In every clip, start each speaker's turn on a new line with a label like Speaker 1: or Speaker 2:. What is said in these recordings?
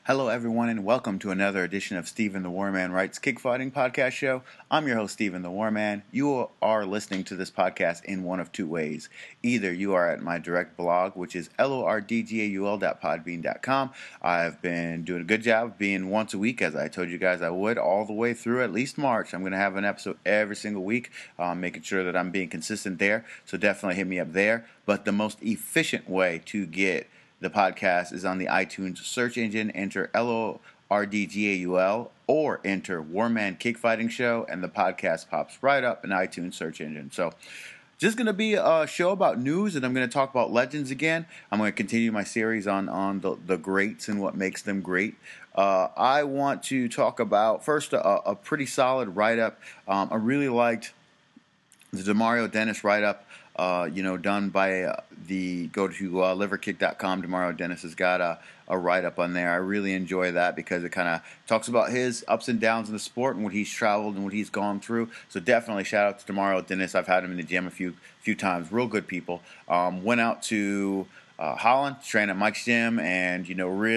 Speaker 1: Hello, everyone, and welcome to another edition of Stephen the Warman Writes Kickfighting Podcast Show. I'm your host, Stephen the Warman. You are listening to this podcast in one of two ways. Either you are at my direct blog, which is lordgaul.podbean.com. I've been doing a good job being once a week, as I told you guys I would, all the way through at least March. I'm going to have an episode every single week, making sure that I'm being consistent there. So definitely hit me up there. But the most efficient way to get the podcast is on the iTunes search engine. Enter LORDGAUL or enter Warman Kickfighting Show, and the podcast pops right up in the iTunes search engine. So, just going to be a show about news, and I'm going to talk about legends again. I'm going to continue my series on the greats and what makes them great. I want to talk about, first, a pretty solid write-up. I really liked the Demario Dennis write-up. Done by go to liverkick.com. Demario Dennis has got a write-up on there. I really enjoy that because it kind of talks about his ups and downs in the sport and what he's traveled and what he's gone through. So definitely shout out to Demario Dennis. I've had him in the gym a few times. Real good people. Went out to Holland, trained at Mike's gym, and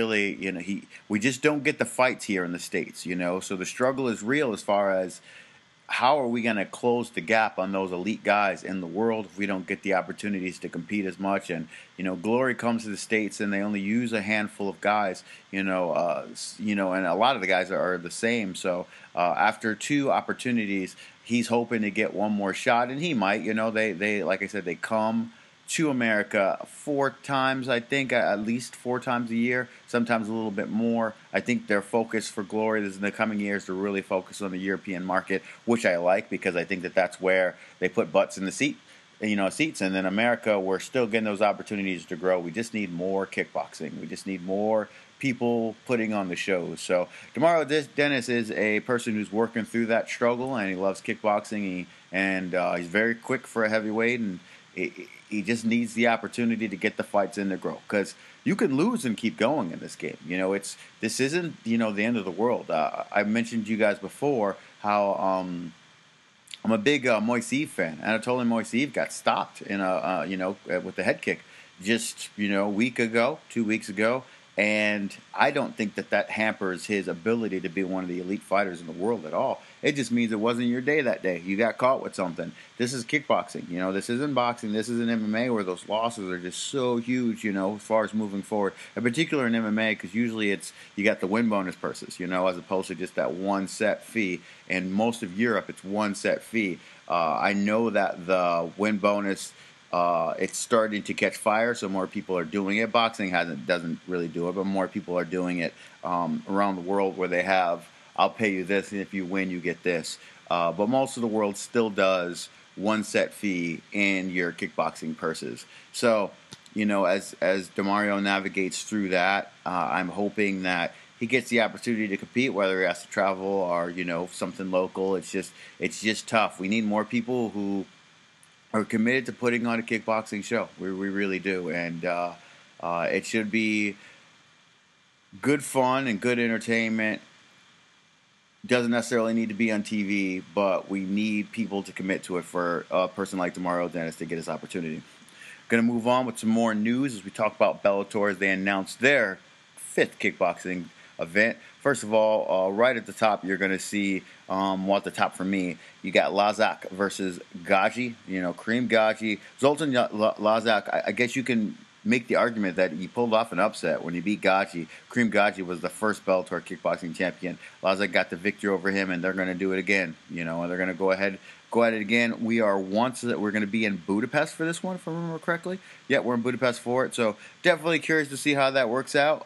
Speaker 1: we just don't get the fights here in the States. So the struggle is real as far as how are we going to close the gap on those elite guys in the world if we don't get the opportunities to compete as much? And, Glory comes to the States and they only use a handful of guys, and a lot of the guys are the same. So after two opportunities, he's hoping to get one more shot, and he might. They like I said, they come to America 4 times, I think, at least 4 times a year, sometimes a little bit more. I think their focus for Glory is in the coming years to really focus on the European market, which I like because I think that that's where they put butts in the seats. And in America, we're still getting those opportunities to grow. We just need more kickboxing. We just need more people putting on the shows. So Demario Dennis is a person who's working through that struggle, and he loves kickboxing. He's very quick for a heavyweight, and he just needs the opportunity to get the fights in to grow, because you can lose and keep going in this game. This isn't the end of the world. I mentioned to you guys before how I'm a big Moiseev fan. Anatoly Moiseev got stopped in with the head kick just a week ago, 2 weeks ago. And I don't think that hampers his ability to be one of the elite fighters in the world at all. It just means it wasn't your day that day. You got caught with something. This is kickboxing. This isn't boxing. This is an MMA where those losses are just so huge, as far as moving forward. In particular in MMA, because usually you got the win bonus purses, as opposed to just that one set fee. In most of Europe, it's one set fee. I know that the win bonus, it's starting to catch fire, so more people are doing it. Boxing doesn't really do it, but more people are doing it around the world, where they have, I'll pay you this, and if you win, you get this. But most of the world still does one set fee in your kickboxing purses. So, as Demario navigates through that, I'm hoping that he gets the opportunity to compete, whether he has to travel or something local. It's just tough. We need more people who are committed to putting on a kickboxing show. We really do. And it should be good fun and good entertainment. Doesn't necessarily need to be on TV, but we need people to commit to it for a person like Demario Dennis to get his opportunity. Going to move on with some more news as we talk about Bellator, as they announced their 5th kickboxing event. First of all, right at the top, you're going to see, at the top for me, you got Lazak versus Gaji. Kareem Gaji. Zoltan Lazak, I guess you can make the argument that he pulled off an upset when he beat Gaji. Kareem Gaji was the first Bellator kickboxing champion. Lazak got the victory over him, and they're going to do it again. And they're going to go at it again. We're going to be in Budapest for this one, if I remember correctly. Yeah, we're in Budapest for it. So definitely curious to see how that works out.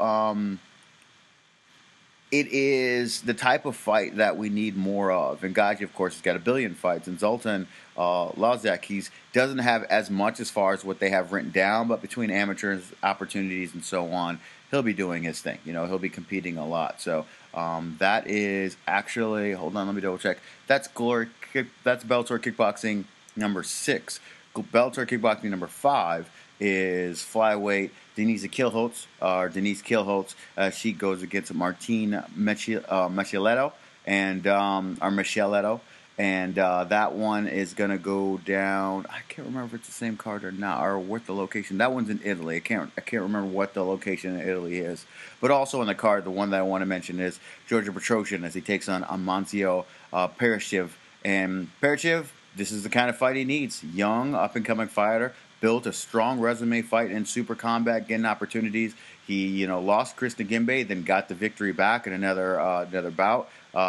Speaker 1: It is the type of fight that we need more of. And Gaji, of course, has got a billion fights. And Zoltan Lazak, he doesn't have as much as far as what they have written down, but between amateurs, opportunities, and so on, he'll be doing his thing. He'll be competing a lot. So that is actually, hold on, let me double check. That's Bellator Kickboxing number 6. Bellator Kickboxing number 5 is flyweight Denise Kielholtz. She goes against Martine Micheletto, And that one is going to go down. I can't remember if it's the same card or not, or what the location. That one's in Italy. I can't remember what the location in Italy is. But also in the card, the one that I want to mention is Georgia Petrosyan as he takes on Amancio Pereshev. And Pereshev, this is the kind of fight he needs. Young, up-and-coming fighter, built a strong resume fighting in Super Combat, getting opportunities. He, lost Chris Nagimbe, then got the victory back in another bout.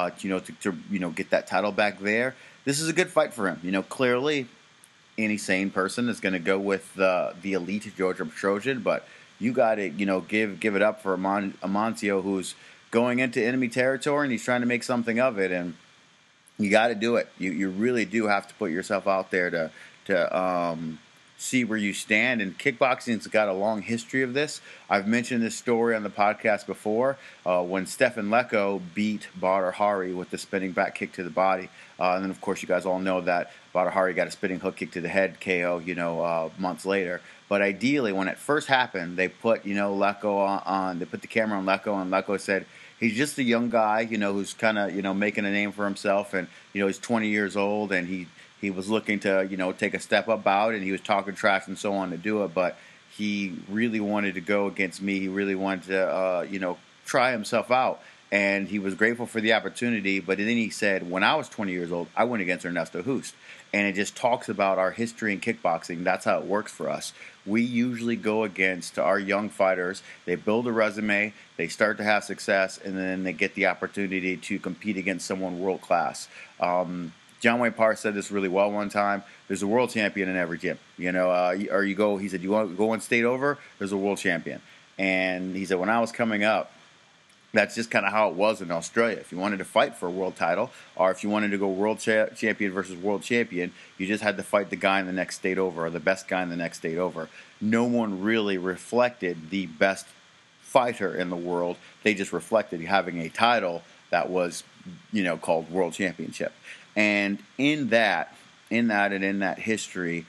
Speaker 1: To get that title back there. This is a good fight for him. Clearly, any sane person is going to go with the elite Georgia Petrosyan, but you got to, give it up for Amancio, who's going into enemy territory and he's trying to make something of it, and you got to do it. You really do have to put yourself out there to see where you stand. And kickboxing's got a long history of this. I've mentioned this story on the podcast before when Stefan Leko beat Badr Hari with the spinning back kick to the body. And then, of course, you guys all know that Badr Hari got a spinning hook kick to the head KO, months later. But ideally, when it first happened, they put, Leko on. They put the camera on Leko, and Leko said, he's just a young guy, who's kind of, making a name for himself. And, he's 20 years old, and he was looking to, take a step up bout, and he was talking trash and so on to do it. But he really wanted to go against me. He really wanted to, try himself out. And he was grateful for the opportunity. But then he said, when I was 20 years old, I went against Ernesto Hoost. And it just talks about our history in kickboxing. That's how it works for us. We usually go against our young fighters. They build a resume, they start to have success, and then they get the opportunity to compete against someone world class. John Wayne Parr said this really well one time. There's a world champion in every gym. He said, you want to go one state over? There's a world champion. And he said, when I was coming up, that's just kind of how it was in Australia. If you wanted to fight for a world title, or if you wanted to go world champion versus world champion, you just had to fight the guy in the next state over, or the best guy in the next state over. No one really reflected the best fighter in the world. They just reflected having a title that was, called world championship. And in that history,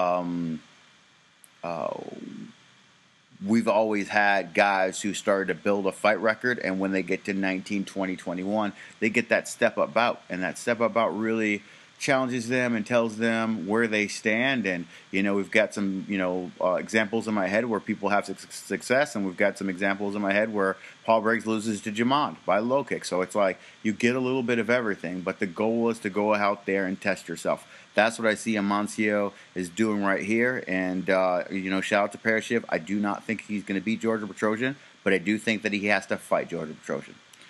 Speaker 1: we've always had guys who started to build a fight record, and when they get to 19, 20, 21, they get that step-up bout, and that step-up bout really challenges them and tells them where they stand. And, we've got some, examples in my head where people have success, and we've got some examples in my head where Paul Briggs loses to Jamad by low kick. So it's like you get a little bit of everything, but the goal is to go out there and test yourself. That's what I see Amancio is doing right here. And, shout out to Pereshev. I do not think he's going to beat Georgia Petrosyan, but I do think that he has to fight Georgia Petrosyan.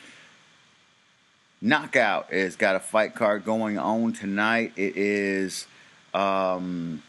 Speaker 1: Knockout has got a fight card going on tonight. It is a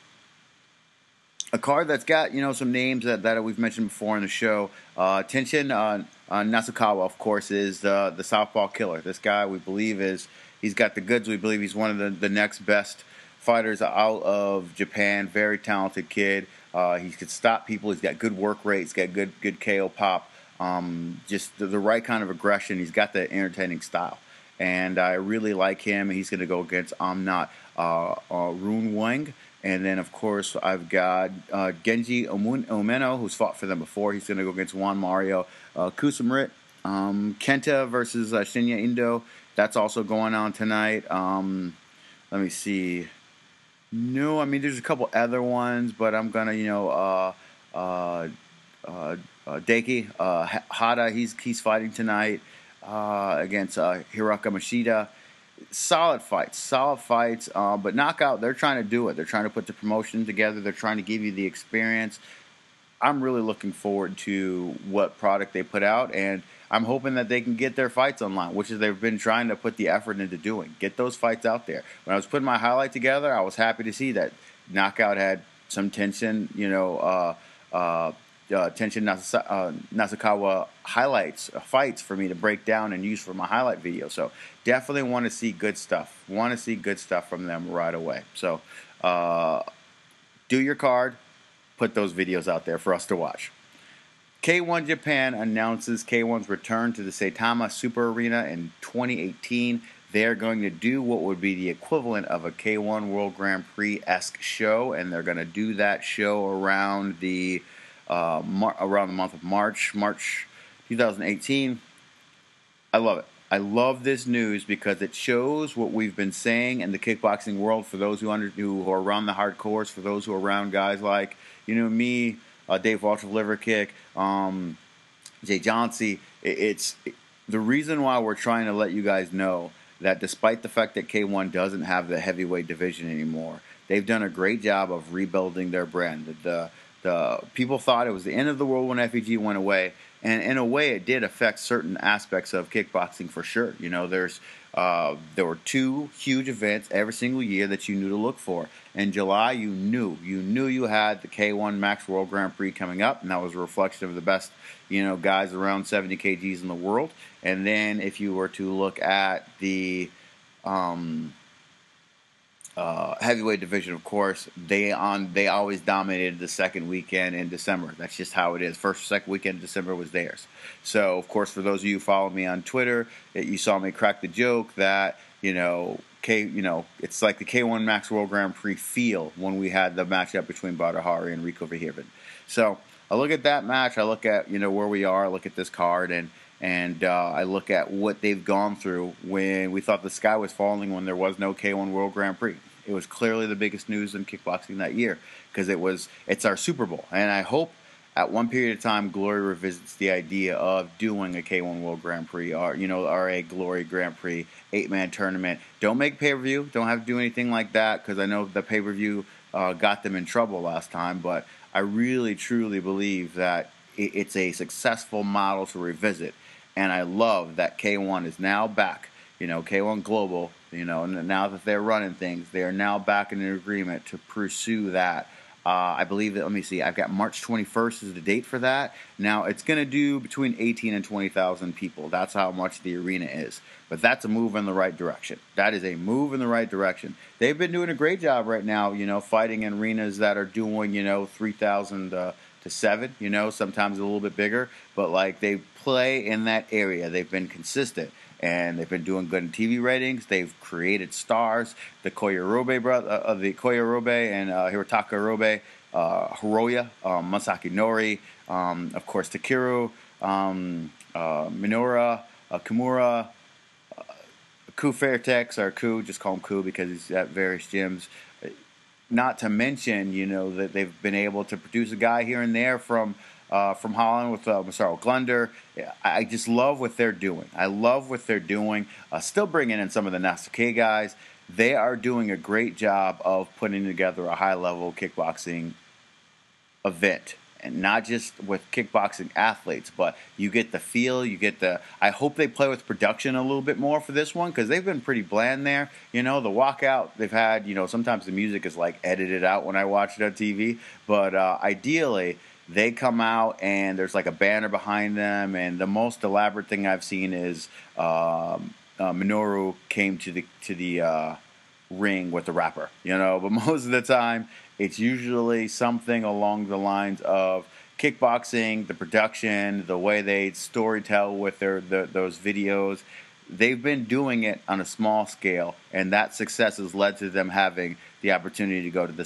Speaker 1: card that's got, some names that we've mentioned before in the show. Tenshin Nasukawa, of course, is the southpaw killer. This guy, we believe, he's got the goods. We believe he's one of the next best fighters out of Japan. Very talented kid. He could stop people. He's got good work rate. He's got good KO pop. Just the right kind of aggression. He's got the entertaining style. And I really like him. He's going to go against Amnat Rune Wang. And then, of course, I've got Genji Omeno, who's fought for them before. He's going to go against Juan Mario Kusumrit. Kenta versus Shinya Indo. That's also going on tonight. Let me see. No, there's a couple other ones, but I'm going to, Daiki Hada, he's fighting tonight against Hiraka Mashida. Solid fights, but Knockout, they're trying to do it. They're trying to put the promotion together. They're trying to give you the experience. I'm really looking forward to what product they put out, and I'm hoping that they can get their fights online, which is they've been trying to put the effort into doing. Get those fights out there. When I was putting my highlight together, I was happy to see that Knockout had some tension, Tenshin Nasukawa fights for me to break down and use for my highlight video. So definitely want to see good stuff. Want to see good stuff from them right away. So do your card. Put those videos out there for us to watch. K1 Japan announces K1's return to the Saitama Super Arena in 2018. They're going to do what would be the equivalent of a K1 World Grand Prix-esque show, and they're going to do that show around the month of March 2018. I love it. I love this news because it shows what we've been saying in the kickboxing world for those who are around the hardcores, for those who are around guys like, me, Dave Walsh of Liver Kick, Jay Johnsey. The reason why we're trying to let you guys know that despite the fact that K1 doesn't have the heavyweight division anymore, they've done a great job of rebuilding their brand. The people thought it was the end of the world when FEG went away, and in a way, it did affect certain aspects of kickboxing for sure. There were 2 huge events every single year that you knew to look for. In July, you knew you had the K1 Max World Grand Prix coming up, and that was a reflection of the best, guys around 70 kgs in the world. And then if you were to look at the heavyweight division, of course, they always dominated the second weekend in December. That's just how it is. First or second weekend in December was theirs. So, of course, for those of you who follow me on Twitter, you saw me crack the joke that it's like the K1 Max World Grand Prix feel when we had the matchup between Badr Hari and Rico Verhoeven. So I look at that match. I look at where we are. I look at this card and I look at what they've gone through when we thought the sky was falling when there was no K1 World Grand Prix. It was clearly the biggest news in kickboxing that year because it's our Super Bowl. And I hope at one period of time Glory revisits the idea of doing a K1 World Grand Prix or a Glory Grand Prix 8-man tournament. Don't make pay-per-view. Don't have to do anything like that because I know the pay-per-view got them in trouble last time. But I really, truly believe that it's a successful model to revisit. And I love that K1 is now back. K1 Global, now that they're running things, they are now back in an agreement to pursue that. I believe that, let me see, I've got March 21st is the date for that. Now, it's going to do between 18 and 20,000 people. That's how much the arena is. But that's a move in the right direction. That is a move in the right direction. They've been doing a great job right now, fighting in arenas that are doing, 3,000 to 7, sometimes a little bit bigger. But, they play in that area. They've been consistent. And they've been doing good in TV ratings. They've created stars. The Koyarobe and Hirotaka Robe, Hiroya, Masaki Nori, of course Takeru, Minoura, Kimura, Ku Fairtex, or Ku, just call him Ku because he's at various gyms. Not to mention, that they've been able to produce a guy here and there from Holland with Massaro Glunder. I just love what they're doing. I love what they're doing. Still bringing in some of the Nasuke guys. They are doing a great job of putting together a high-level kickboxing event. And not just with kickboxing athletes, but you get the feel, I hope they play with production a little bit more for this one, because they've been pretty bland there. The walkout they've had, sometimes the music is edited out when I watch it on TV, but ideally, they come out and there's a banner behind them, and the most elaborate thing I've seen is Minoru came to the ring with the rapper, But most of the time, it's usually something along the lines of kickboxing, the production, the way they storytell with those videos. They've been doing it on a small scale, and that success has led to them having the opportunity to go to the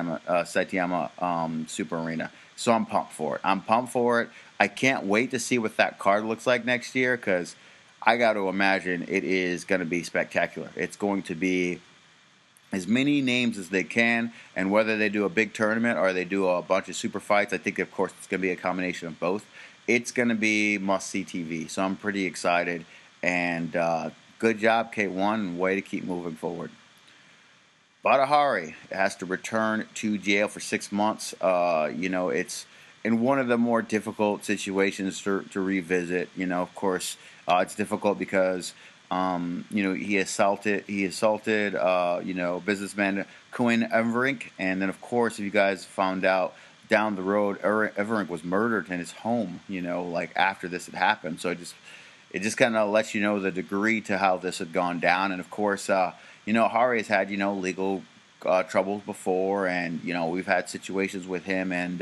Speaker 1: Saitama Super Arena. So I'm pumped for it. I can't wait to see what that card looks like next year, because I got to imagine it is going to be spectacular. It's going to be as many names as they can, and whether they do a big tournament or they do a bunch of super fights, I think, of course, it's going to be a combination of both. It's going to be must-see TV, so I'm pretty excited. And good job, K1, and way to keep moving forward. Badr Hari has to return to jail for 6 months. It's in one of the more difficult situations to revisit. Of course, it's difficult because, he assaulted, businessman Quinn Everink. And then, of course, if you guys found out down the road, Everink was murdered in his home, after this had happened. So it just kind of lets you know the degree to how this had gone down. And, of course, Hari has had, legal troubles before, and, we've had situations with him and,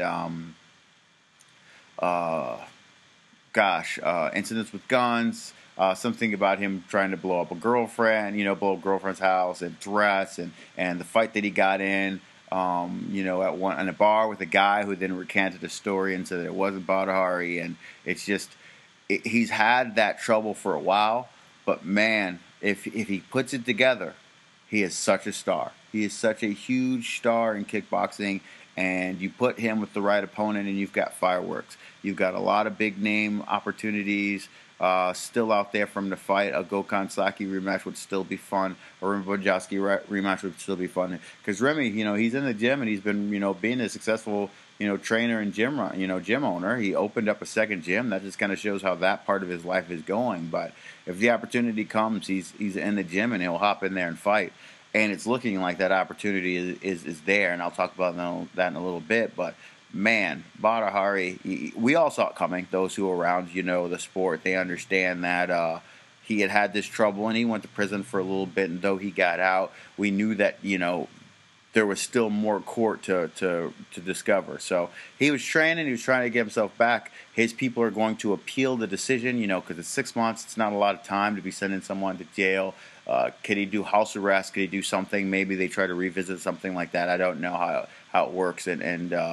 Speaker 1: incidents with guns, something about him trying to blow up a girlfriend, blow up a girlfriend's house and threats, and the fight that he got in, in a bar with a guy who then recanted the story and said that it wasn't Badr Hari, and it's just, he's had that trouble for a while. But man, if he puts it together, he is such a star. He is such a huge star in kickboxing, and you put him with the right opponent, and you've got fireworks. You've got a lot of big name opportunities still out there from the fight. A Gokhan Saki rematch would still be fun. A Remy Bonjasky rematch would still be fun. Because Remy, he's in the gym and he's been, being a successful, trainer and gym owner. He opened up a second gym. That just kind of shows how that part of his life is going. But if the opportunity comes, he's in the gym and he'll hop in there and fight. And it's looking like that opportunity is there. And I'll talk about that in a little bit. But man, Badr Hari, we all saw it coming. Those who are around, the sport, they understand that he had this trouble, and he went to prison for a little bit. And though he got out, we knew that there was still more court to discover. So he was training. He was trying to get himself back. His people are going to appeal the decision, because it's 6 months. It's not a lot of time to be sending someone to jail. Could he do house arrest? Could he do something? Maybe they try to revisit something like that. I don't know how it works. In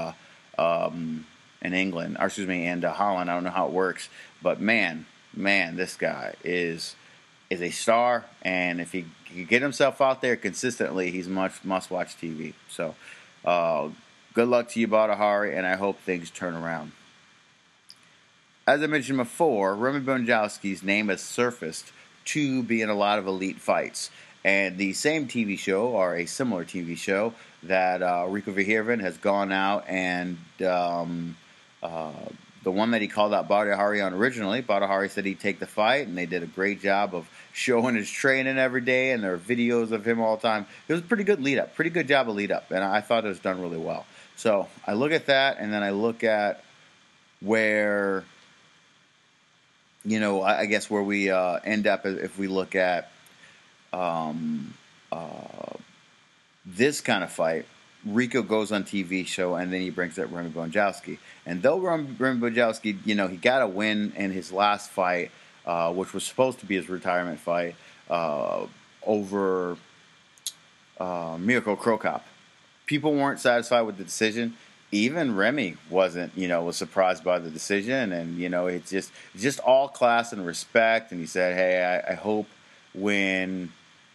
Speaker 1: England, or excuse me, and Holland. I don't know how it works, but man, this guy is a star, and if he can get himself out there consistently, he's must-watch TV. So, good luck to you, Badr Hari, and I hope things turn around. As I mentioned before, Remy Bonjasky's name has surfaced to be in a lot of elite fights. And the same TV show, or a similar TV show, that Rico Verhoeven has gone out and the one that he called out Badr Hari on originally, Badr Hari said he'd take the fight, and they did a great job of showing his training every day, and there are videos of him all the time. It was a pretty good lead-up, pretty good job of lead-up, and I thought it was done really well. So I look at that, and then I look at where, I guess where we end up if we look at this kind of fight. Rico goes on TV show, and then he brings up Remy Bonjasky. And though Remy Bonjasky, he got a win in his last fight, which was supposed to be his retirement fight, over Mirko Cro Cop. People weren't satisfied with the decision. Even Remy wasn't, was surprised by the decision. And, it's just all class and respect. And he said, hey, I hope when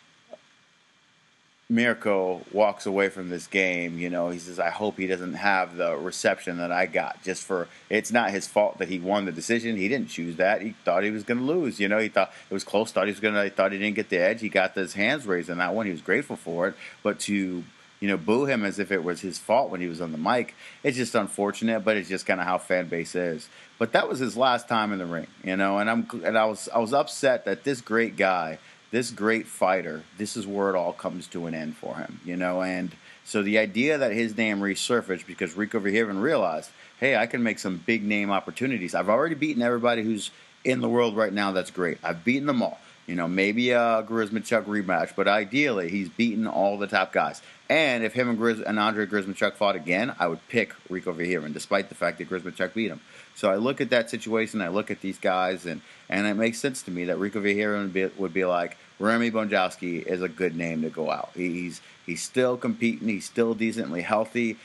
Speaker 1: Mirko walks away from this game, he says, I hope he doesn't have the reception that I got. It's not his fault that he won the decision. He didn't choose that. He thought he was going to lose. He thought it was close. Thought he didn't get the edge. He got his hands raised on that one. He was grateful for it. But to boo him as if it was his fault when he was on the mic, it's just unfortunate. But it's just kind of how fan base is. But that was his last time in the ring, and I was upset that this great guy, this great fighter, this is where it all comes to an end for him, and so the idea that his name resurfaced because Rico Verhoeven realized, hey, I can make some big name opportunities. I've already beaten everybody who's in the world right now. That's great. I've beaten them all. Maybe a Grismanchuk rematch, but ideally he's beaten all the top guys. And if him and Andre Grismanchuk fought again, I would pick Rico Verhoeven, despite the fact that Grismanchuk beat him. So I look at that situation, I look at these guys, and it makes sense to me that Rico Verhoeven would be like, Remy Bonjasky is a good name to go out. He's still competing. He's still decently healthy.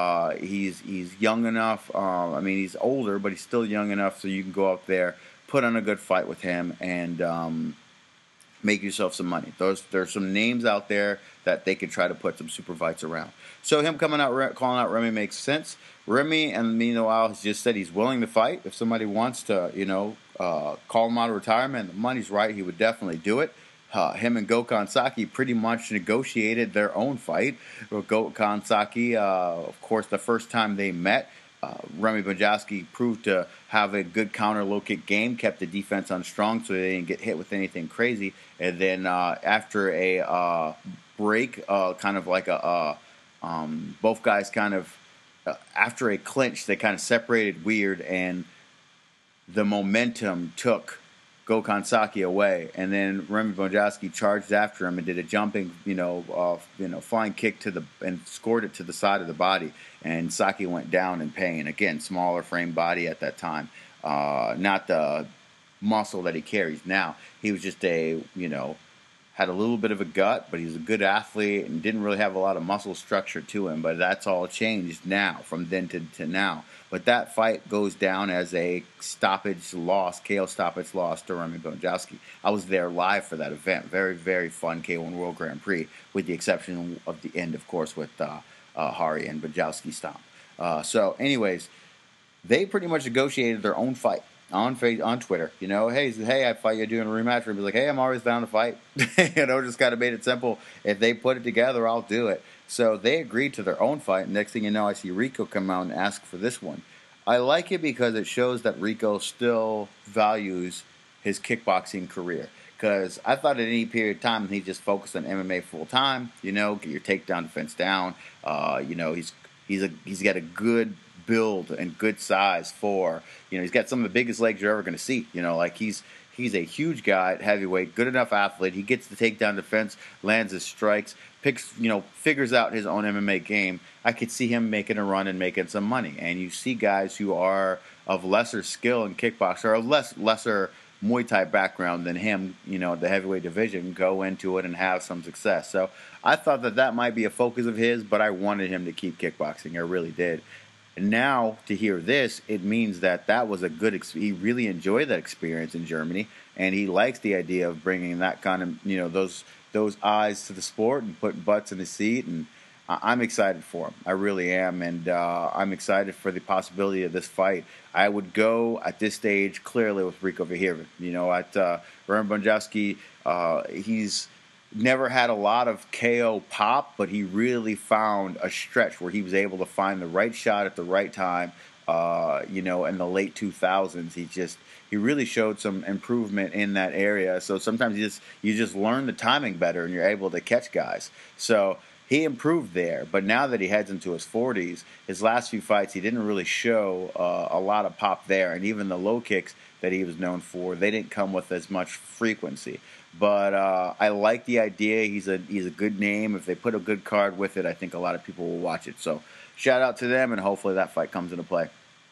Speaker 1: He's young enough. He's older, but he's still young enough so you can go out there, put on a good fight with him, and make yourself some money. There's some names out there that they could try to put some super fights around. So him calling out Remy makes sense. Remy, and meanwhile, has just said he's willing to fight. If somebody wants to, call him out of retirement, and the money's right, he would definitely do it. Him and Gokhan Saki pretty much negotiated their own fight. Gokhan Saki, of course, the first time they met, Remy Bonjasky proved to have a good counter low kick game, kept the defense on strong so they didn't get hit with anything crazy. And then after a break, kind of like both guys kind of, after a clinch, they kind of separated weird, and the momentum took Gokhan Saki away, and then Remy Bonjasky charged after him and did a jumping, flying kick and scored it to the side of the body, and Saki went down in pain. Again, smaller frame body at that time, not the muscle that he carries now. He was just a had a little bit of a gut, but he's a good athlete and didn't really have a lot of muscle structure to him. But that's all changed now, from then to now. But that fight goes down as a stoppage loss, KO stoppage loss to Roman Bonjowski. I was there live for that event. Very, very fun K1 World Grand Prix, with the exception of the end, of course, with Hari and Bonjowski stomp. So, anyways, they pretty much negotiated their own fight on Twitter. You know, hey, I fight you doing a rematch. And be like, hey, I'm always down to fight. Just kind of made it simple. If they put it together, I'll do it. So they agreed to their own fight. Next thing you know, I see Rico come out and ask for this one. I like it because it shows that Rico still values his kickboxing career. Because I thought at any period of time he just focused on MMA full time. Get your takedown defense down. He's got a good build and good size for, he's got some of the biggest legs you're ever going to see. He's a huge guy at heavyweight, good enough athlete. He gets the takedown defense, lands his strikes, figures out his own MMA game. I could see him making a run and making some money. And you see guys who are of lesser skill in kickboxing, or of lesser Muay Thai background than him, the heavyweight division, go into it and have some success. So I thought that might be a focus of his, but I wanted him to keep kickboxing. I really did. And now to hear this, it means that was a good he really enjoyed that experience in Germany, and he likes the idea of bringing that kind of, those eyes to the sport and putting butts in the seat. And I'm excited for him. I really am, and I'm excited for the possibility of this fight. I would go at this stage clearly with Rico Verhoeven. At Roman Bonjowski, he's never had a lot of KO pop, but he really found a stretch where he was able to find the right shot at the right time. In the late 2000s, he really showed some improvement in that area. So sometimes you just learn the timing better and you're able to catch guys. So he improved there, but now that he heads into his 40s, his last few fights, he didn't really show a lot of pop there. And even the low kicks that he was known for, they didn't come with as much frequency. But I like the idea. He's a good name. If they put a good card with it, I think a lot of people will watch it. So shout out to them, and hopefully that fight comes into play.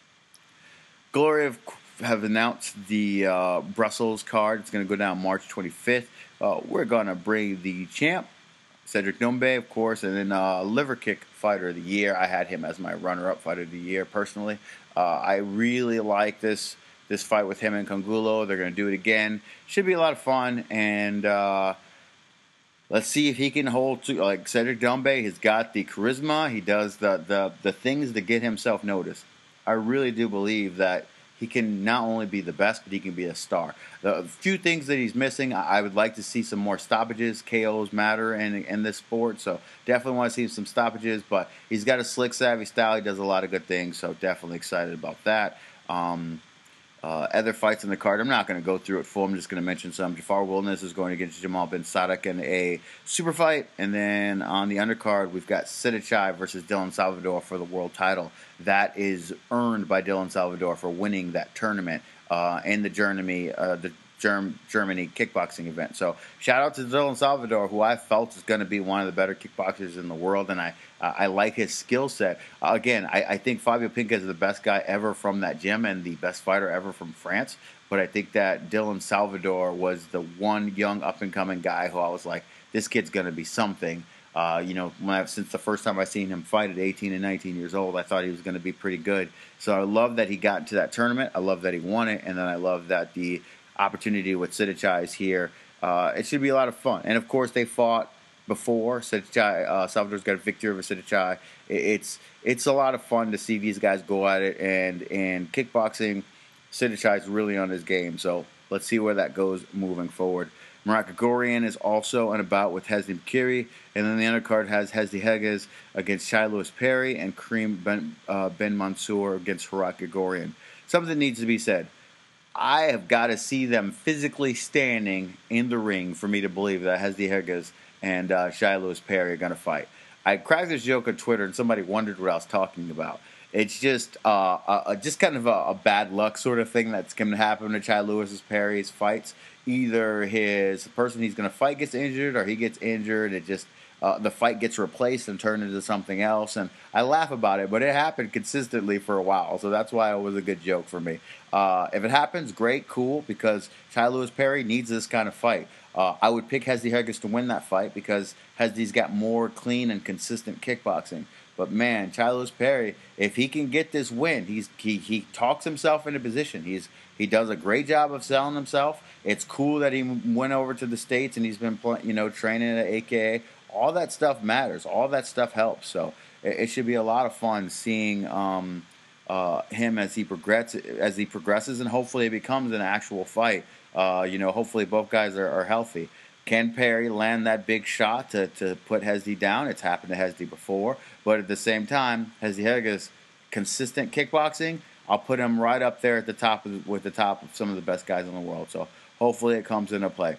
Speaker 1: Glory have announced the Brussels card. It's going to go down March 25th. We're going to bring the champ, Cedric Doumbé, of course, and then Liver Kick Fighter of the Year. I had him as my runner-up Fighter of the Year personally. I really like this fight with him and Congulo. They're going to do it again. Should be a lot of fun, and let's see if he can hold to, like Cedric Doumbé has got the charisma. He does the things to get himself noticed. I really do believe that he can not only be the best, but he can be a star. The few things that he's missing, I would like to see some more stoppages. KOs matter in this sport, so definitely want to see some stoppages, but he's got a slick, savvy style. He does a lot of good things, so definitely excited about that. Other fights in the card, I'm not going to go through it full. I'm just going to mention some. Jafar Wilderness is going against Jamal Ben Sadek in a super fight. And then on the undercard, we've got Sidichai versus Dylan Salvador for the world title. That is earned by Dylan Salvador for winning that tournament in the Germany kickboxing event. So shout out to Dylan Salvador, who I felt is going to be one of the better kickboxers in the world, and I like his skill set. Again, I think Fabio Pinca is the best guy ever from that gym and the best fighter ever from France, but I think that Dylan Salvador was the one young up-and-coming guy who I was like, this kid's going to be something. Since the first time I seen him fight at 18 and 19 years old, I thought he was going to be pretty good. So I love that he got into that tournament. I love that he won it, and then I love that the opportunity with Sidichai is here. It should be a lot of fun. And, of course, they fought before. Sidichai, Salvador's got a victory over Sidichai. It's a lot of fun to see these guys go at it. And kickboxing, Sidichai's really on his game. So let's see where that goes moving forward. Murat Grigorian is also on a bout with Hesdy Bakiri. And then the undercard has Hesdy Heges against Shai Lewis Perry and Kareem Ben Mansour against Murat Grigorian. Something needs to be said. I have got to see them physically standing in the ring for me to believe that Hesdy Heges and Shai Lewis Perry are going to fight. I cracked this joke on Twitter, and somebody wondered what I was talking about. It's just kind of a bad luck sort of thing that's going to happen to Shai Lewis Perry's fights. Either the person he's going to fight gets injured, or he gets injured. the fight gets replaced and turned into something else. And I laugh about it, but it happened consistently for a while, so that's why it was a good joke for me. If it happens, great, cool, because Ty Lewis Perry needs this kind of fight. I would pick Hesdy Hegis to win that fight because Hesdy's got more clean and consistent kickboxing. But man, Ty Lewis Perry, if he can get this win, he talks himself into position. He does a great job of selling himself. It's cool that he went over to the States and he's been training at AKA. All that stuff matters. All that stuff helps. So it should be a lot of fun seeing him as he progresses, and hopefully it becomes an actual fight. Hopefully both guys are healthy. Can Perry land that big shot to put Hesdy down? It's happened to Hesdy before. But at the same time, Hesdy Hegis, consistent kickboxing, I'll put him right up there at the top with the top of some of the best guys in the world. So hopefully it comes into play.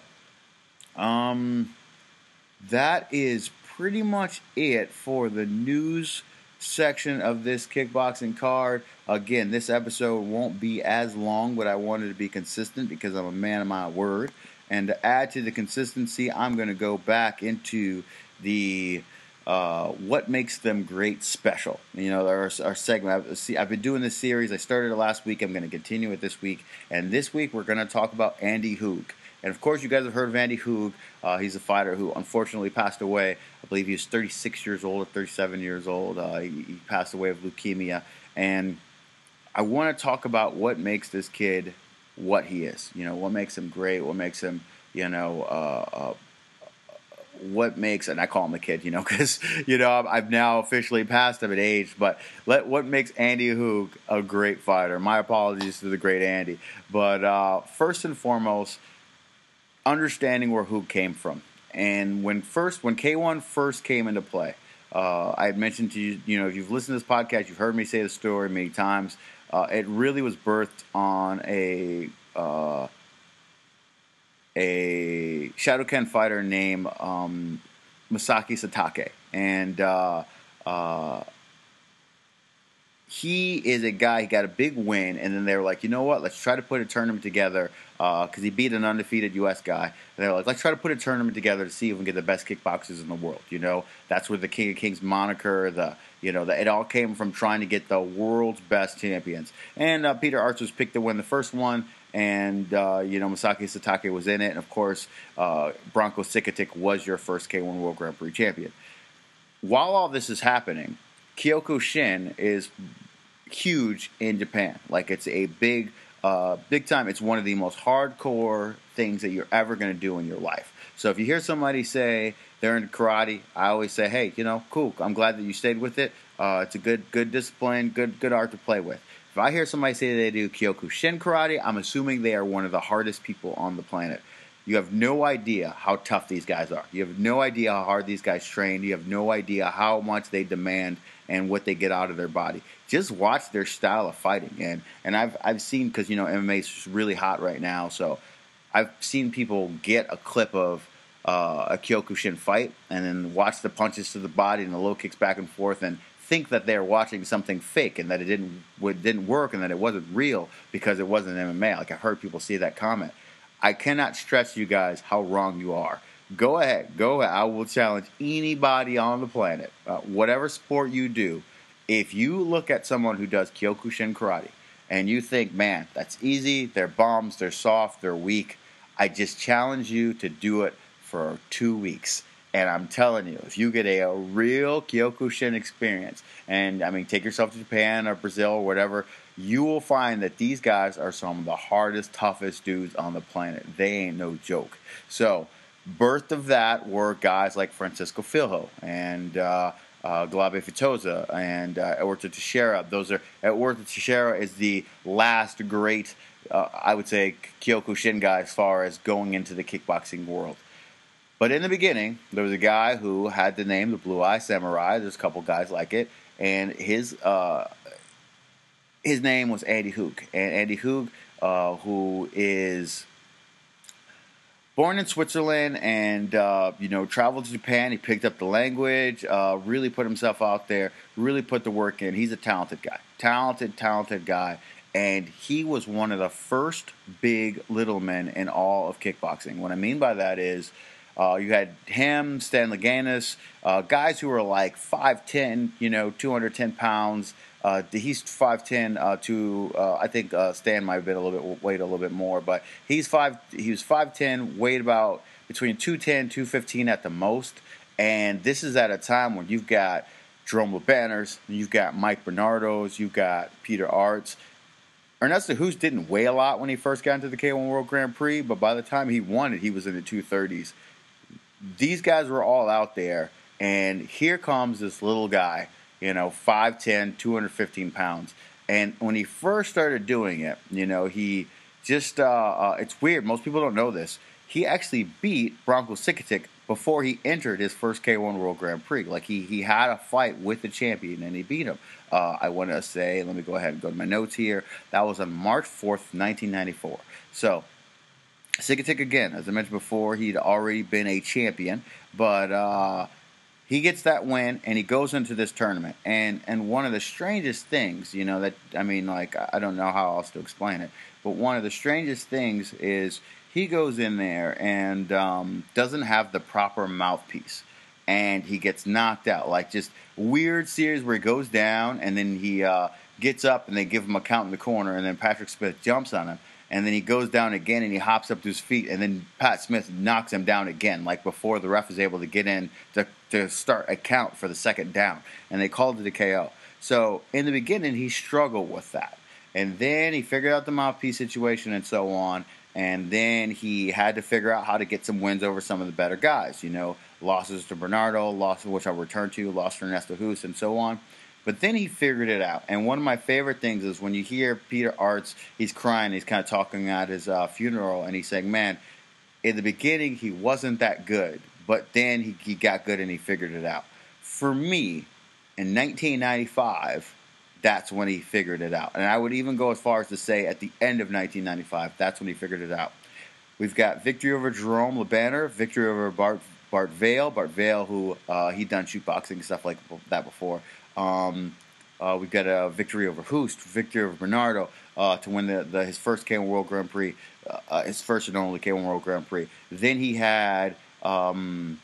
Speaker 1: That is pretty much it for the news section of this kickboxing card. Again, this episode won't be as long, but I wanted to be consistent because I'm a man of my word. And to add to the consistency, I'm going to go back into the what makes them great special. Our segment. I've been doing this series. I started it last week. I'm going to continue it this week. And this week we're going to talk about Andy Hoog. And of course, you guys have heard of Andy Hoog. He's a fighter who unfortunately passed away. I believe he was 36 years old or 37 years old. He passed away of leukemia. And I want to talk about what makes this kid what he is. What makes him great. What makes him, what makes, and I call him a kid, because, I've now officially passed him at age, but what makes Andy Hoog a great fighter? My apologies to the great Andy. But first and foremost, understanding where Hoog came from. And when K1 first came into play, I had mentioned to you, if you've listened to this podcast, you've heard me say the story many times. It really was birthed on a Shadokan fighter named Masaki Satake. And he is a guy, he got a big win, and then they were like, you know what, let's try to put a tournament together, because he beat an undefeated U.S. guy. And they were like, let's try to put a tournament together to see if we can get the best kickboxers in the world. That's where the King of Kings moniker, it all came from trying to get the world's best champions. And Peter Arts was picked to win the first one, and Masaki Satake was in it, and of course, Branko Cikatic was your first K1 World Grand Prix champion. While all this is happening, Kyokushin is huge in Japan. Like, it's a big time. It's one of the most hardcore things that you're ever going to do in your life. So if you hear somebody say they're into karate, I always say, hey, cool. I'm glad that you stayed with it. It's a good discipline, good art to play with. If I hear somebody say they do Kyokushin karate, I'm assuming they are one of the hardest people on the planet. You have no idea how tough these guys are. You have no idea how hard these guys train. You have no idea how much they demand and what they get out of their body. Just watch their style of fighting. And I've seen, because MMA is really hot right now, so I've seen people get a clip of a Kyokushin fight and then watch the punches to the body and the low kicks back and forth and think that they're watching something fake and that it didn't work and that it wasn't real because it wasn't MMA. Like, I've heard people say that comment. I cannot stress to you guys how wrong you are. Go ahead. I will challenge anybody on the planet, whatever sport you do. If you look at someone who does Kyokushin karate and you think, man, that's easy, they're bums, they're soft, they're weak, I just challenge you to do it for 2 weeks. And I'm telling you, if you get a real Kyokushin experience, and take yourself to Japan or Brazil or whatever, you will find that these guys are some of the hardest, toughest dudes on the planet. They ain't no joke. So, birth of that were guys like Francisco Filho and Glabe Fitoza and Eduardo Teixeira. Eduardo Teixeira is the last great, I would say, Kyokushin guy as far as going into the kickboxing world. But in the beginning, there was a guy who had the name the Blue Eye Samurai. There's a couple guys like it, and his name was Andy Hoog. And Andy Hoog, who is born in Switzerland and traveled to Japan. He picked up the language, really put himself out there, really put the work in. He's a talented guy, talented guy. And he was one of the first big little men in all of kickboxing. What I mean by that is, You had him, Stan Laganis, guys who were like 5'10", 210 pounds. He's 5'10" I think Stan might have been weighed a little bit more, but he was 5'10", weighed about between 210, 215 at the most. And this is at a time when you've got Jerome LeBanners, you've got Mike Bernardo's, you've got Peter Aerts. Ernesto Hoost didn't weigh a lot when he first got into the K1 World Grand Prix, but by the time he won it, he was in the 230s. These guys were all out there, and here comes this little guy, 5'10", 215 pounds. And when he first started doing it, he just, it's weird. Most people don't know this. He actually beat Branko Cikatic before he entered his first K1 World Grand Prix. Like, he had a fight with the champion, and he beat him. I want to say, let me go ahead and go to my notes here. That was on March 4th, 1994. So, Cikatic, again, as I mentioned before, he'd already been a champion, but he gets that win, and he goes into this tournament. And one of the strangest things, I don't know how else to explain it, but one of the strangest things is he goes in there and doesn't have the proper mouthpiece, and he gets knocked out. Like, just weird series where he goes down, and then he gets up, and they give him a count in the corner, and then Patrick Smith jumps on him. And then he goes down again, and he hops up to his feet, and then Pat Smith knocks him down again, like before the ref is able to get in to start a count for the second down. And they called it a KO. So in the beginning, he struggled with that. And then he figured out the mouthpiece situation and so on. And then he had to figure out how to get some wins over some of the better guys. Losses to Bernardo, losses which I'll return to, lost to Ernesto Hoost, and so on. But then he figured it out. And one of my favorite things is when you hear Peter Aerts, he's crying, he's kind of talking at his funeral, and he's saying, man, in the beginning he wasn't that good, but then he got good and he figured it out. For me, in 1995, that's when he figured it out. And I would even go as far as to say at the end of 1995, that's when he figured it out. We've got victory over Jerome LeBanner, victory over Bart Vale. Bart Vale, who he'd done shootboxing and stuff like that before. We've got a victory over Hoost, victory over Bernardo to win his first K1 World Grand Prix, his first and only K1 World Grand Prix. Then he had Ket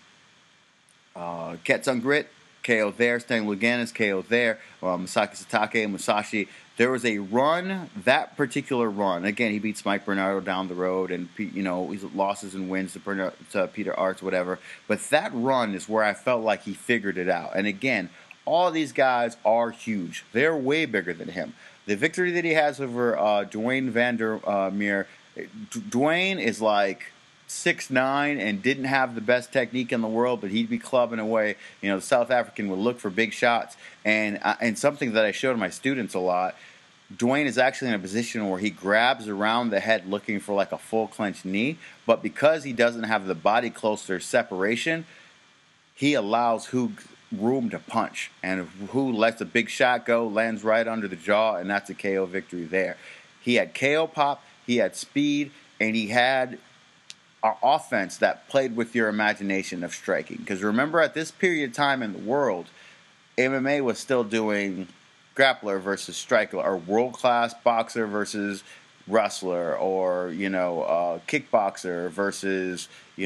Speaker 1: Sungrit, KO there, Stan Laganis, KO there, Masaki Satake, Musashi. There was a run, that particular run. Again, he beats Mike Bernardo down the road, and he's losses and wins to Peter Aerts, whatever. But that run is where I felt like he figured it out. And again, all of these guys are huge. They're way bigger than him. The victory that he has over Dwayne Vandermeer, Dwayne is like 6'9" and didn't have the best technique in the world, but he'd be clubbing away. The South African would look for big shots. And something that I show to my students a lot, Dwayne is actually in a position where he grabs around the head looking for like a full clenched knee, but because he doesn't have the body closer separation, he allows room to punch, and who lets a big shot go, lands right under the jaw, and that's a KO victory there. He had KO pop, he had speed, and he had an offense that played with your imagination of striking. Because remember, at this period of time in the world, MMA was still doing grappler versus striker, or world-class boxer versus wrestler, or kickboxer versus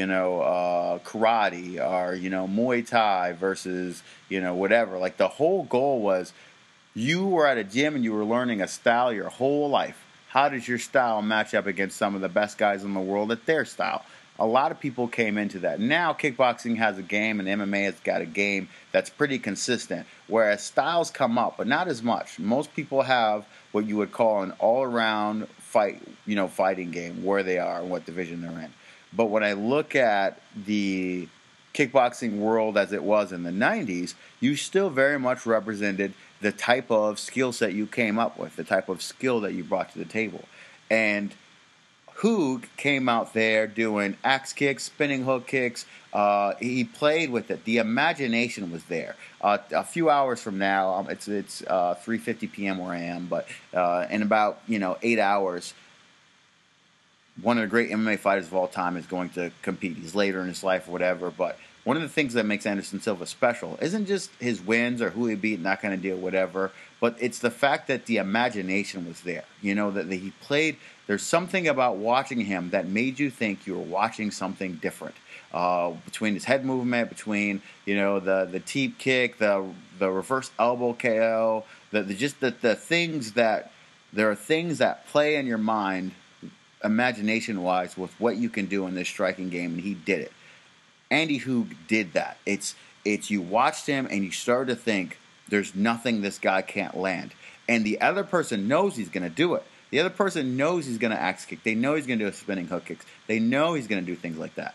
Speaker 1: karate, or Muay Thai versus whatever. Like, the whole goal was you were at a gym and you were learning a style your whole life. How does your style match up against some of the best guys in the world at their style? A lot of people came into that. Now kickboxing has a game and MMA has got a game that's pretty consistent, whereas styles come up, but not as much. Most people have what you would call an all-around fighting game, where they are and what division they're in. But when I look at the kickboxing world as it was in the 90s, you still very much represented the type of skill set you came up with, the type of skill that you brought to the table. And Hoog came out there doing axe kicks, spinning hook kicks. He played with it. The imagination was there. A few hours from now, it's 3:50 p.m. where I am, but in about 8 hours, one of the great MMA fighters of all time is going to compete. He's later in his life or whatever, but one of the things that makes Anderson Silva special isn't just his wins or who he beat and that kind of deal, whatever, but it's the fact that the imagination was there. That he played. There's something about watching him that made you think you were watching something different. Between his head movement, between the teep kick, the reverse elbow KO, the things that there are things that play in your mind, imagination wise, with what you can do in this striking game, and he did it. Andy Hoog did that. It's you watched him and you started to think there's nothing this guy can't land, and the other person knows he's going to do it. The other person knows he's going to axe kick. They know he's going to do a spinning hook kicks. They know he's going to do things like that.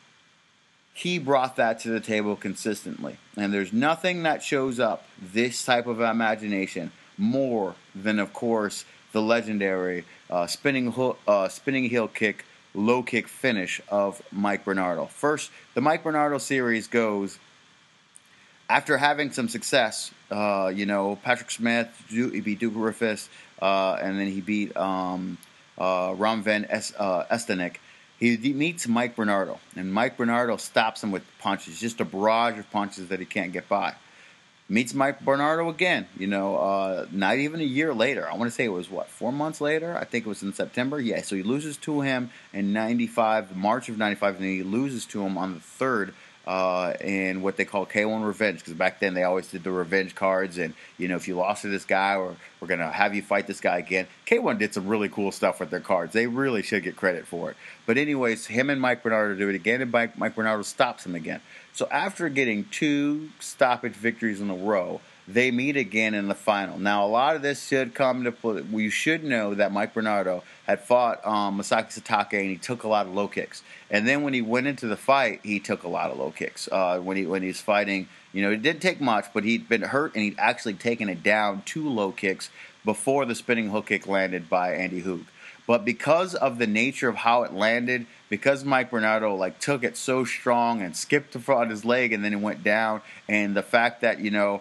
Speaker 1: He brought that to the table consistently. And there's nothing that shows up this type of imagination more than, of course, the legendary spinning heel kick, low kick finish of Mike Bernardo. First, the Mike Bernardo series goes, after having some success, Patrick Smith, he beat Duke Rufus, and then he beat Ram Van Estenik. He meets Mike Bernardo, and Mike Bernardo stops him with punches, just a barrage of punches that he can't get by. Meets Mike Bernardo again, not even a year later. I want to say it was, 4 months later? I think it was in September. Yeah, so he loses to him in March of 95, and then he loses to him on the 3rd in what they call K1 Revenge, because back then they always did the revenge cards, and if you lost to this guy, we're going to have you fight this guy again. K1 did some really cool stuff with their cards. They really should get credit for it. But anyways, him and Mike Bernardo do it again, and Mike Bernardo stops him again. So after getting 2 stoppage victories in a row, they meet again in the final. Now, a lot of this should come to play. You should know that Mike Bernardo had fought Masaki Satake, and he took a lot of low kicks. And then when he went into the fight, he took a lot of low kicks. When he's fighting, it didn't take much, but he'd been hurt, and he'd actually taken it down 2 low kicks before the spinning hook kick landed by Andy Hoog. But because of the nature of how it landed, because Mike Bernardo took it so strong and skipped the front of his leg and then it went down, and the fact that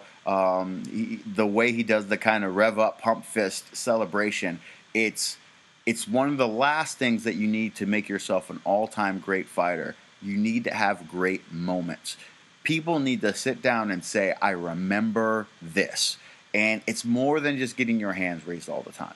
Speaker 1: the way he does the kind of rev up pump fist celebration, it's one of the last things that you need to make yourself an all-time great fighter. You need to have great moments. People need to sit down and say, I remember this. And it's more than just getting your hands raised all the time.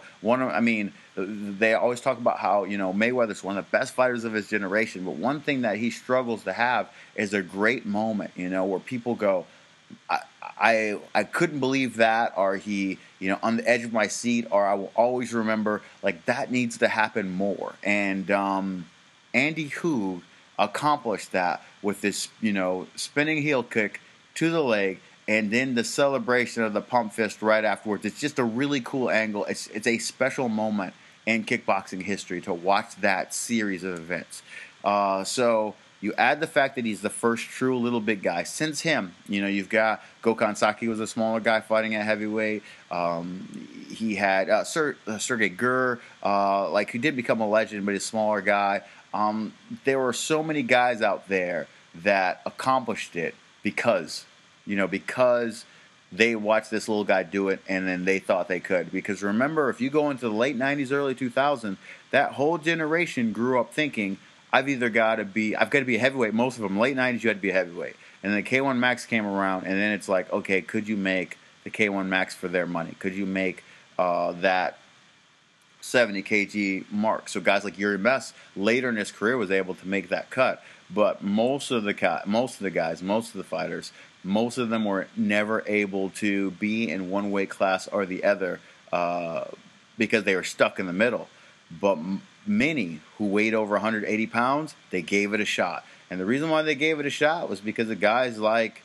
Speaker 1: They always talk about how, Mayweather's one of the best fighters of his generation. But one thing that he struggles to have is a great moment, where people go, I couldn't believe that, or he, on the edge of my seat, or I will always remember, that needs to happen more. And Andy Hoog accomplished that with this, spinning heel kick to the leg, and then the celebration of the pump fist right afterwards. It's just a really cool angle. It's a special moment in kickboxing history to watch that series of events. So you add the fact that he's the first true little big guy. Since him, you've got Gokhan Saki was a smaller guy fighting at heavyweight. He had Sergey Gur, who did become a legend, but he's a smaller guy. There were so many guys out there that accomplished it because they watched this little guy do it, and then they thought they could. Because remember, if you go into the late 90s, early 2000s, that whole generation grew up thinking, I've got to be a heavyweight. Most of them, late 90s, you had to be a heavyweight. And then the K1 Max came around, and then it's like, okay, could you make the K1 Max for their money? Could you make that 70 kg mark? So guys like Yuri Mess, later in his career, was able to make that cut. But most of the fighters, most of them were never able to be in one weight class or the other because they were stuck in the middle. But many who weighed over 180 pounds, they gave it a shot. And the reason why they gave it a shot was because of guys like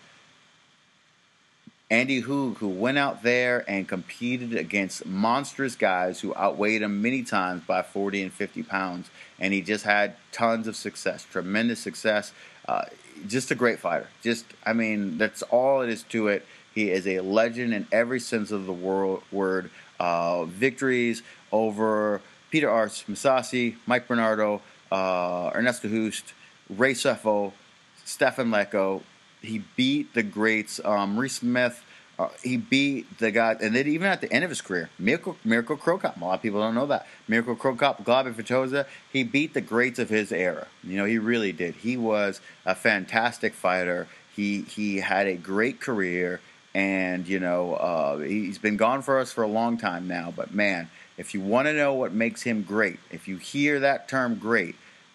Speaker 1: Andy Hoog, who went out there and competed against monstrous guys who outweighed him many times by 40 and 50 pounds. And he just had tons of success, tremendous success. Just a great fighter. That's all it is to it. He is a legend in every sense of the word. Victories over Peter Arce, Masashi, Mike Bernardo, Ernesto Hoost, Ray Seffo, Stefan Lecco. He beat the greats, Maurice Smith, He beat the guy, and then even at the end of his career, Miracle Cro Cop. A lot of people don't know that. Miracle Cro Cop, Glaive Fatoza, he beat the greats of his era. He really did. He was a fantastic fighter. He had a great career, and he's been gone for us for a long time now. But man, if you want to know what makes him great, if you hear that term "great,"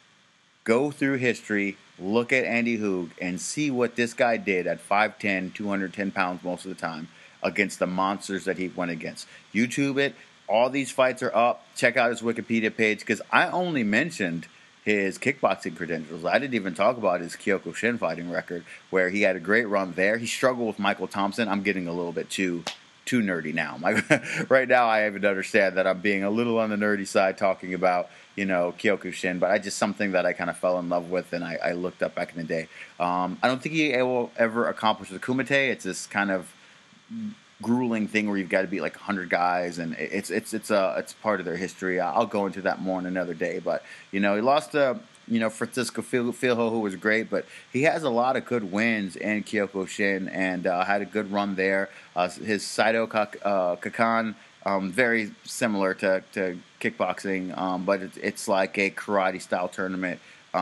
Speaker 1: go through history, look at Andy Hoog, and see what this guy did at 5'10", 210 pounds most of the time against the monsters that he went against. YouTube it. All these fights are up. Check out his Wikipedia page, because I only mentioned his kickboxing credentials. I didn't even talk about his Kyokushin fighting record, where he had a great run there. He struggled with Michael Thompson. I'm getting a little bit too nerdy now. Right now, I even understand that I'm being a little on the nerdy side talking about Kyokushin, but just something that I kind of fell in love with, and I looked up back in the day. I don't think he will ever accomplish the Kumite. It's this kind of grueling thing where you've got to beat like 100 guys, and it's part of their history. I'll go into that more in another day. But he lost to Francisco Filho, who was great, but he has a lot of good wins in Kyokushin, and had a good run there. His Saito Kakan, very similar to kickboxing, but it's like a karate style tournament.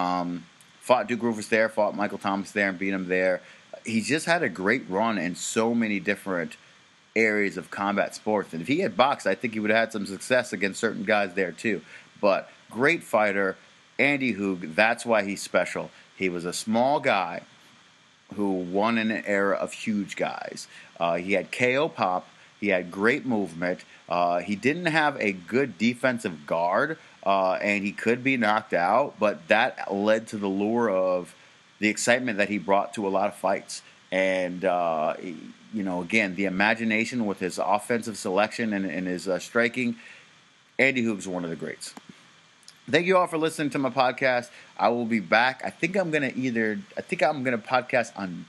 Speaker 1: Fought Duke Roufus there, fought Michael Thomas there, and beat him there. He just had a great run in so many different areas of combat sports, and if he had boxed, I think he would have had some success against certain guys there too. But great fighter, Andy Hoog. That's why he's special. He was a small guy who won in an era of huge guys. He had KO pop. He had great movement. He didn't have a good defensive guard, and he could be knocked out, but that led to the lure of the excitement that he brought to a lot of fights. And, again, the imagination with his offensive selection and his striking, Andy Hoog's one of the greats. Thank you all for listening to my podcast. I will be back. I think I'm going to podcast on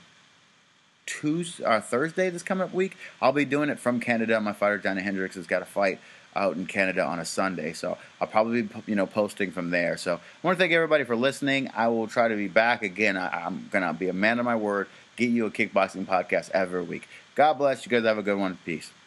Speaker 1: Tuesday or Thursday this coming up week. I'll be doing it from Canada. My fighter Johnny Hendricks has got a fight out in Canada on a Sunday, so I'll probably be posting from there. So I want to thank everybody for listening. I will try to be back again. I'm gonna be a man of my word. Get you a kickboxing podcast every week. God bless you guys. Have a good one. Peace.